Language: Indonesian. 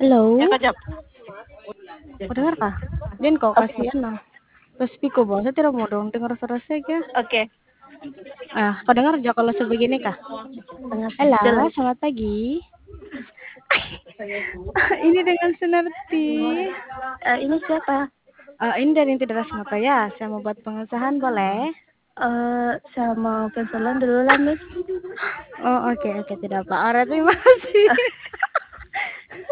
Ya, Halo, Kak Jap. kau dengar kah? Din kau Oke. kasihan nah. Terus piko bahasa tidak mau dong dengar suara saya kah? Oke. Kau dengar aja kalau sebegini kah? Sangat Halo, jelas. selamat pagi. Ini dengan Sunarti. Ini siapa? Ini dari Inti Deras Mata ya. Saya mau buat pengesahan boleh? Saya mau pensiunan dulu lah, Miss. Oh oke, tidak apa. Alright, terima kasih.